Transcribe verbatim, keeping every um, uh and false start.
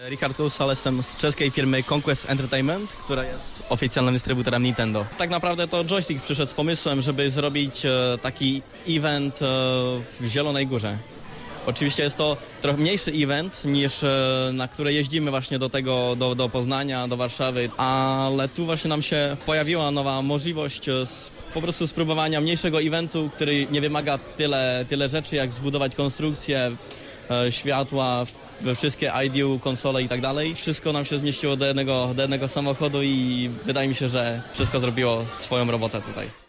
Richard Kusal, jestem z czeskiej firmy Conquest Entertainment, która jest oficjalnym dystrybutorem Nintendo. Tak naprawdę to Joystick przyszedł z pomysłem, żeby zrobić e, taki event e, w Zielonej Górze. Oczywiście jest to trochę mniejszy event niż e, na które jeździmy właśnie do tego, do, do Poznania, do Warszawy, ale tu właśnie nam się pojawiła nowa możliwość e, z, po prostu spróbowania mniejszego eventu, który nie wymaga tyle, tyle rzeczy, jak zbudować konstrukcję, e, światła, we wszystkie I D U, konsole i tak dalej. Wszystko nam się zmieściło do jednego, do jednego samochodu i wydaje mi się, że wszystko zrobiło swoją robotę tutaj.